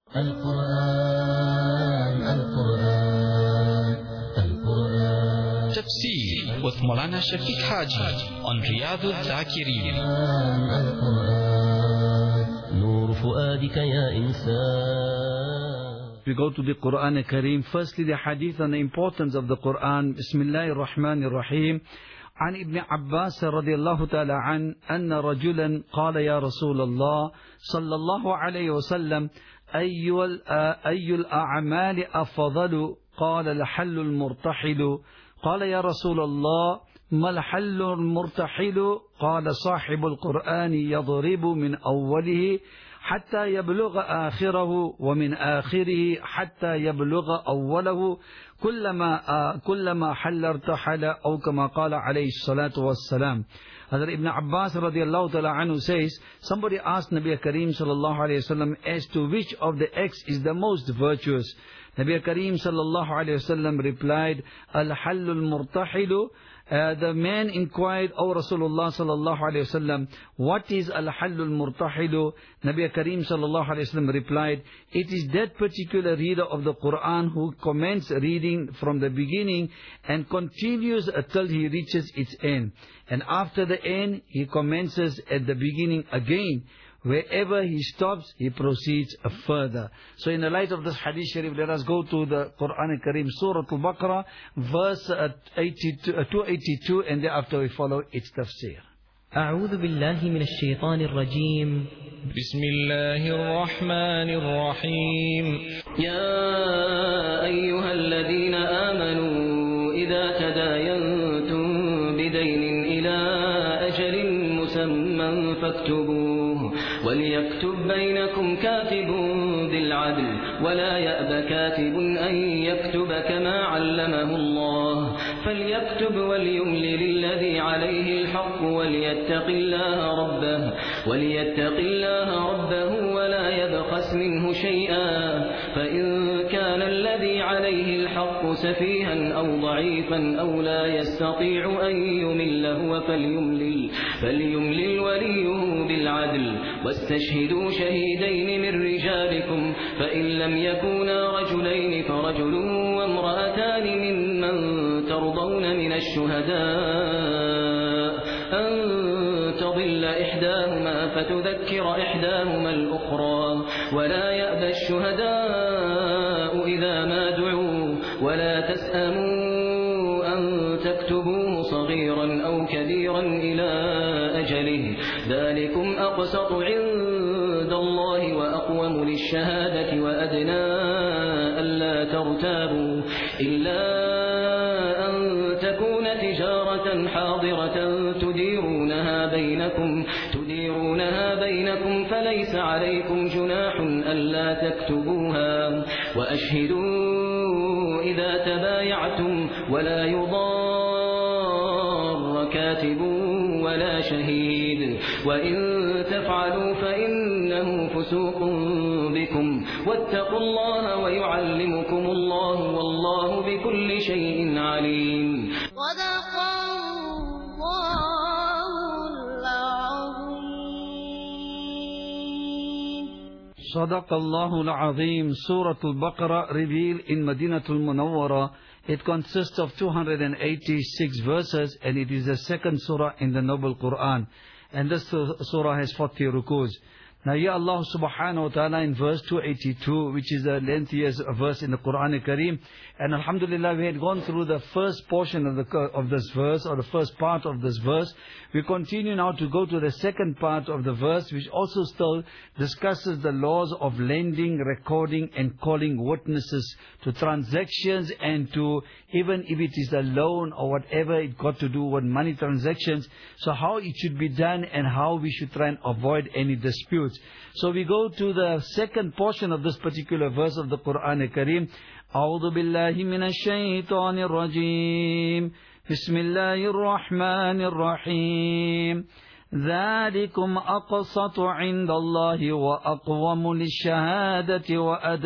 القرآن القرآن القرآن Tafsir with Maulana Shafiq Haji on Riyadul Zakireen. القرآن نور فؤادك يا إنسان. We go to the Quran Kareem. Firstly, the hadith on the importance of the Quran. Bismillahir Rahmanir Rahim. عن ابن عباس رضي الله تعالى عنه أن رجلا قال يا رسول الله صلى الله عليه وسلم أي الأعمال أفضل؟ قال الحل المرتحل. قال يا رسول الله ما الحل المرتحل؟ قال صاحب القرآن يضرب من أوله حتى يبلغ آخره ومن آخره حتى يبلغ أوله كلما حل ارتحل أو كما قال عليه الصلاة والسلام. Hazrat Ibn Abbas radiallahu ta'ala anhu says, somebody asked Nabi Kareem sallallahu alayhi wasallam as to which of the acts is the most virtuous. Nabi Kareem sallallahu alayhi wasallam replied, Al-Hallul Murtahilu. The man inquired, O Rasulullah sallallahu alayhi wasallam, what is Al-Hallul Murtahilu? Nabi Kareem sallallahu alayhi wasallam replied, it is that particular reader of the Quran who commences reading from the beginning and continues until he reaches its end. And after the end, he commences at the beginning again. Wherever he stops, he proceeds further. So in the light of this hadith sharif, let us go to the Quran Kareem, Surah Al-Baqarah, verse 282, and thereafter we follow its tafsir. أعوذ بالله من الشيطان الرجيم. بسم الله الرحمن الرحيم. يا أيها الذين آمنوا إذا تداينتم بدين إلى أجل مسمى فاكتبوه وليكتب بينكم كاتب بالعدل ولا يأب كاتب أن يكتب كما علمه الله فليكتب وليملل الذي عليه الحق وليتق الله ربه ولا يبخس منه شيئا فإن كان الذي عليه الحق سفيها أو ضعيفا أو لا يستطيع أن يمل هو فليملل وليه بالعدل واستشهدوا شهيدين من رجالكم فإن لم يكونا رجلين فرجل وامرأتان ممن ترضون من الشهداء أن تضل إحداهما فتذكر إحداهما الأخرى ولا يأبى الشهداء إذا ما دعوا ولا تسأموا أن تكتبوه صغيرا أو كبيرا إلى أجله ذلكم أقسط عند الله وأقوم للشهادة وأدنى ألا ترتابوا إلا أن تكون تجارة حاضرة تديرونها بينكم فليس عليكم جناح ألا تكتبوها وأشهدوا إذا تبايعتم ولا يضار كاتب ولا شهيد وإن تفعلوا فإنه فسوق بكم واتقوا الله ويعلمكم الله والله بكل شيء عليم. صدق الله العظيم. Surah Al-Baqarah revealed in Madinatul Munawwara. It consists of 286 verses and it is the second surah in the Noble Quran. And this surah has 40 rukus. Now here Allah subhanahu wa ta'ala in verse 282, which is the lengthiest verse in the Quran Kareem. And alhamdulillah, we had gone through the first portion of this verse, or the first part of this verse. We continue now to go to the second part of the verse, which also still discusses the laws of lending, recording and calling witnesses to transactions, and to, even if it is a loan or whatever it got to do with money transactions, so how it should be done and how we should try and avoid any disputes. So we go to the second portion of this particular verse of the Quran Kareem. أعوذ بالله من الشيطان الرجيم. بسم الله الرحمن الرحيم. ذلكم أقسط عند الله وأقوم للشهادة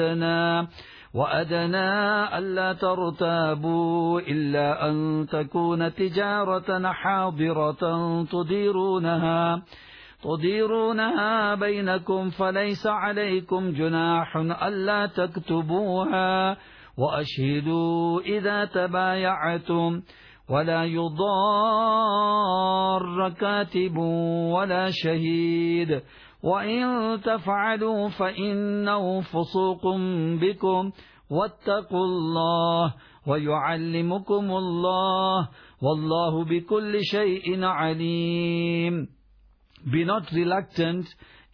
وأدنى ألا ترتابوا إلا أن تكون تجارة حاضرة تديرونها بينكم فليس عليكم جناح ألا تكتبوها وأشهدوا إذا تبايعتم ولا يضار كاتب ولا شهيد وإن تفعلوا فإنه فسوق بكم واتقوا الله ويعلمكم الله والله بكل شيء عليم. Be not reluctant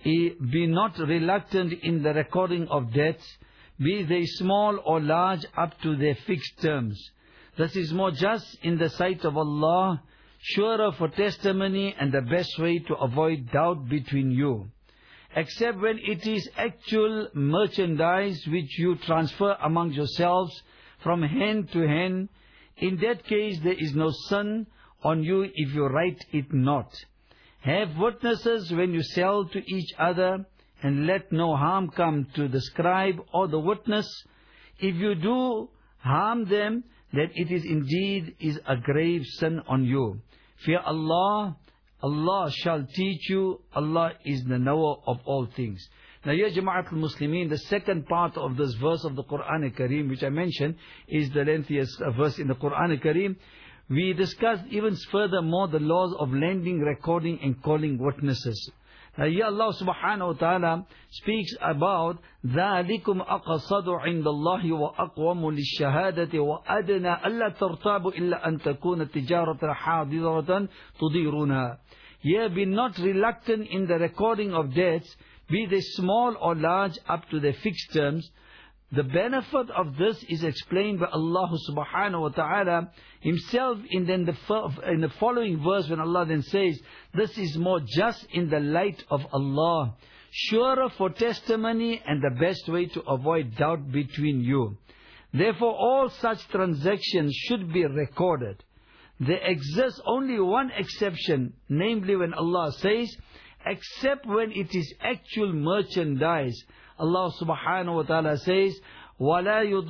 in the recording of debts, be they small or large, up to their fixed terms. This is more just in the sight of Allah, surer for testimony and the best way to avoid doubt between you. Except when it is actual merchandise which you transfer among yourselves from hand to hand, in that case there is no sin on you if you write it not. Have witnesses when you sell to each other, and let no harm come to the scribe or the witness. If you do harm them, that it is indeed a grave sin on you. Fear Allah, Allah shall teach you, Allah is the knower of all things. Now here, Jama'at al-Muslimin, the second part of this verse of the Quran al-Kareem, which I mentioned, is the lengthiest verse in the Quran al-Kareem. We discussed even furthermore the laws of lending, recording and calling witnesses. Now here Allah subhanahu wa ta'ala speaks about ذَلِكُمْ أَقَصَدُ عِنْدَ اللَّهِ وَأَقْوَمُ لِلشَّهَادَةِ وَأَدْنَى أَلَّا تَرْتَابُ إِلَّا أَن تَكُونَ تِجَارَةً حَاضِرَةً تُدِيرُونَها. Here, be not reluctant in the recording of debts, be they small or large, up to their fixed terms. The benefit of this is explained by Allah subhanahu wa ta'ala Himself in the following verse, when Allah then says, this is more just in the light of Allah, surer for testimony and the best way to avoid doubt between you. Therefore all such transactions should be recorded. There exists only one exception, namely when Allah says, except when it is actual merchandise. Allah subhanahu wa ta'ala says, when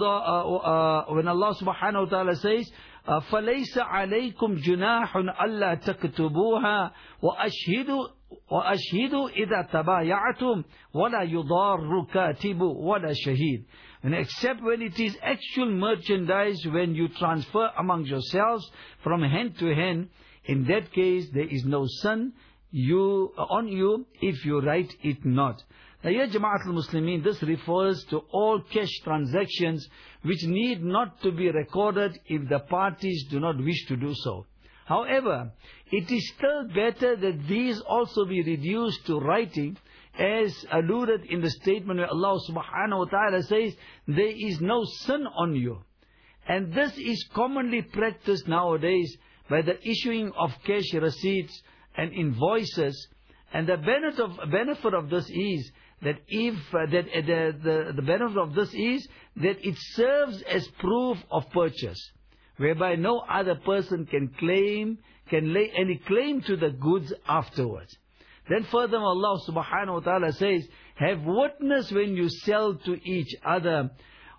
Allah subhanahu wa ta'ala says, فَلَيْسَ عَلَيْكُمْ جُنَاحٌ أَلَّا تَكْتُبُوهَا وَأَشْهِدُوا إِذَا تَبَايَعْتُمْ وَلَا يُضَارُّ كَاتِبُ وَلَا شَهِيدٌ. And except when it is actual merchandise, when you transfer among yourselves from hand to hand, in that case there is no sin on you if you write it not. Now here, Jama'at al-Muslimin, this refers to all cash transactions which need not to be recorded if the parties do not wish to do so. However, it is still better that these also be reduced to writing, as alluded in the statement where Allah subhanahu wa ta'ala says, there is no sin on you. And this is commonly practiced nowadays by the issuing of cash receipts and invoices. And the benefit of this is that the benefit of this is that it serves as proof of purchase, whereby no other person can lay any claim to the goods afterwards. Then furthermore, Allah subhanahu wa ta'ala says, have witness when you sell to each other.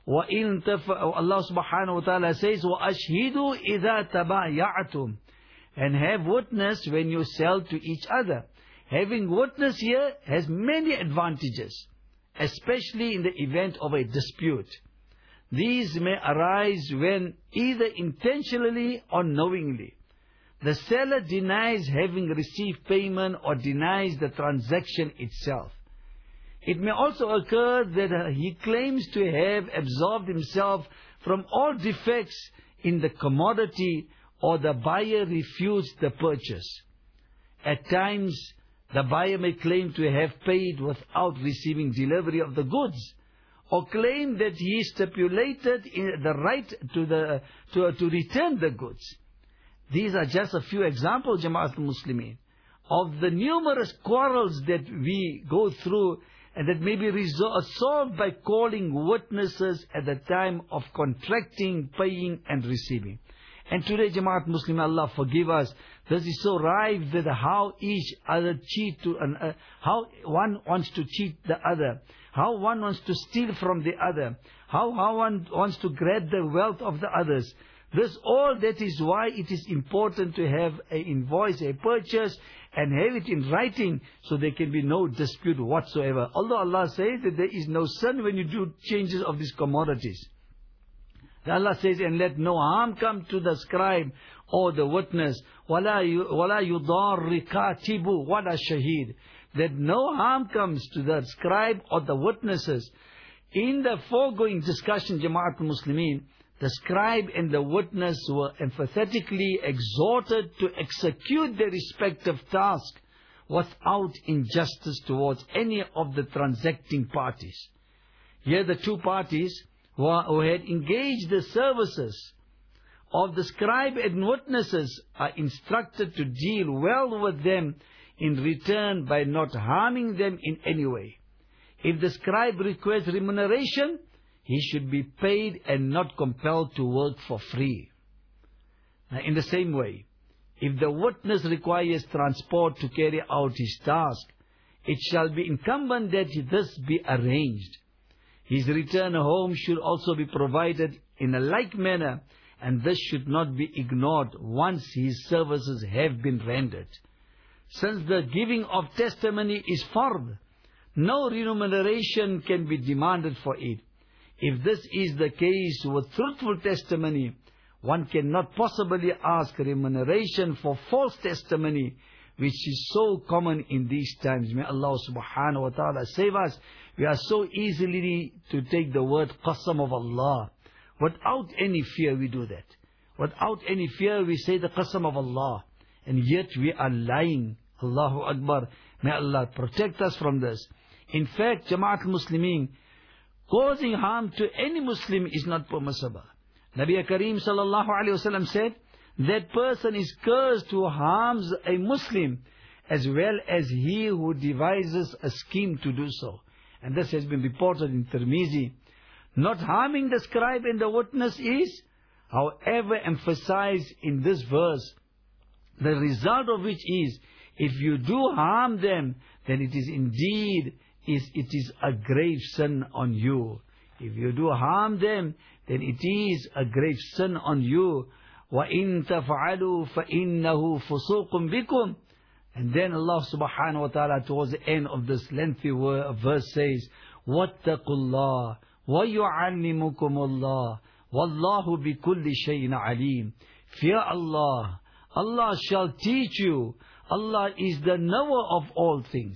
Allah subhanahu wa ta'ala says, وَأَشْهِدُوا إِذَا تَبَايَعْتُمْ. And have witness when you sell to each other. Having witness here has many advantages, especially in the event of a dispute. These may arise when, either intentionally or knowingly, the seller denies having received payment or denies the transaction itself. It may also occur that he claims to have absolved himself from all defects in the commodity, or the buyer refused the purchase. At times, the buyer may claim to have paid without receiving delivery of the goods, or claim that he stipulated the right to return the goods. These are just a few examples, Jama'at al-Muslimin, of the numerous quarrels that we go through and that may be solved by calling witnesses at the time of contracting, paying and receiving. And today, Jama'at Muslim, Allah forgive us, this is so rife that how each other how one wants to cheat the other, how one wants to steal from the other, how one wants to grab the wealth of the others. That is why it is important to have an invoice, a purchase, and have it in writing, so there can be no dispute whatsoever. Although Allah says that there is no sin when you do changes of these commodities. Allah says, and let no harm come to the scribe or the witness. وَلَا يُضَارِّ كَاتِبُ وَلَا شَهِيدٌ. That no harm comes to the scribe or the witnesses. In the foregoing discussion, Jama'at al-Muslimin, the scribe and the witness were emphatically exhorted to execute their respective task without injustice towards any of the transacting parties. Here the two parties who had engaged the services of the scribe and witnesses are instructed to deal well with them in return by not harming them in any way. If the scribe requests remuneration, he should be paid and not compelled to work for free. Now, in the same way, if the witness requires transport to carry out his task, it shall be incumbent that this be arranged. His return home should also be provided in a like manner, and this should not be ignored once his services have been rendered. Since the giving of testimony is fard, no remuneration can be demanded for it. If this is the case with truthful testimony, one cannot possibly ask remuneration for false testimony, which is so common in these times. May Allah subhanahu wa ta'ala save us. We are so easily to take the word qasam of Allah. Without any fear we do that. Without any fear we say the qasam of Allah. And yet we are lying. Allahu Akbar. May Allah protect us from this. In fact, Jama'at al-Muslimin, causing harm to any Muslim is not permissible. Nabi Kareem sallallahu alayhi wasallam said, that person is cursed who harms a Muslim, as well as he who devises a scheme to do so. And this has been reported in Tirmizi. Not harming the scribe and the witness is, however, emphasized in this verse, the result of which is, if you do harm them, then it is indeed, it is a grave sin on you. If you do harm them, then it is a grave sin on you. وَإِن تَفْعَلُوا فَإِنَّهُ فُسُوقٌ بِكُمْ. And then Allah subhanahu wa ta'ala towards the end of this lengthy verse says, وَاتَّقُوا اللَّهِ وَيُعَلِّمُكُمُ اللَّهِ وَاللَّهُ بِكُلِّ شَيْءٍ عَلِيمٌ. Fear Allah. Allah shall teach you. Allah is the knower of all things.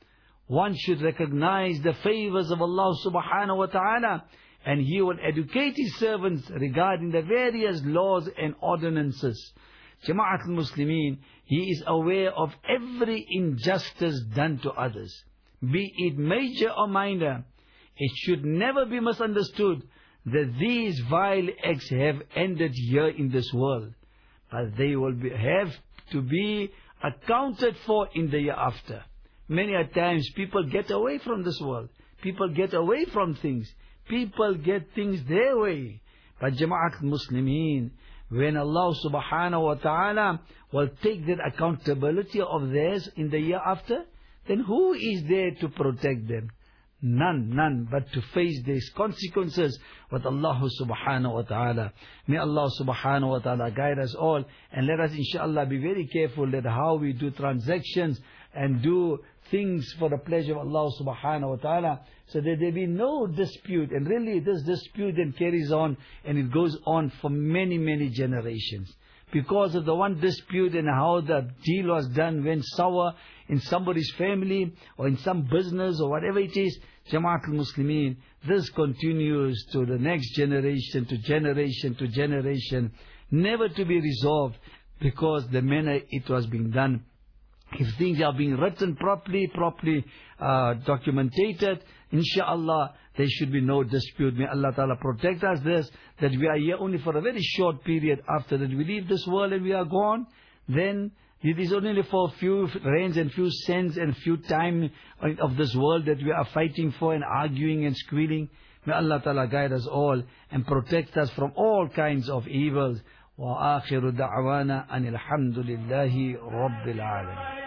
One should recognize the favors of Allah subhanahu wa ta'ala, and He will educate His servants regarding the various laws and ordinances. Jama'at al-Muslimin, He is aware of every injustice done to others, be it major or minor. It should never be misunderstood that these vile acts have ended here in this world, but they will have to be accounted for in the year after. Many a times people get away from this world. People get away from things. People get things their way. But Jama'at al-Muslimin, when Allah subhanahu wa ta'ala will take that accountability of theirs in the year after, then who is there to protect them? None but to face these consequences with Allah subhanahu wa ta'ala. May Allah subhanahu wa ta'ala guide us all, and let us inshallah be very careful that how we do transactions and do things for the pleasure of Allah subhanahu wa ta'ala, so that there be no dispute. And really this dispute then carries on, and it goes on for many generations. Because of the one dispute and how the deal was done went sour in somebody's family or in some business or whatever it is, Jama'at al-Muslimin, this continues to the next generation, to generation, never to be resolved, because the manner it was being done. If things are being written properly documented, inshallah, there should be no dispute. May Allah Ta'ala protect us that we are here only for a very short period. After that we leave this world and we are gone, then it is only for a few rands and few cents and few time of this world that we are fighting for and arguing and squealing. May Allah Ta'ala guide us all and protect us from all kinds of evils. وآخر دعوانا أن الحمد لله رب العالمين.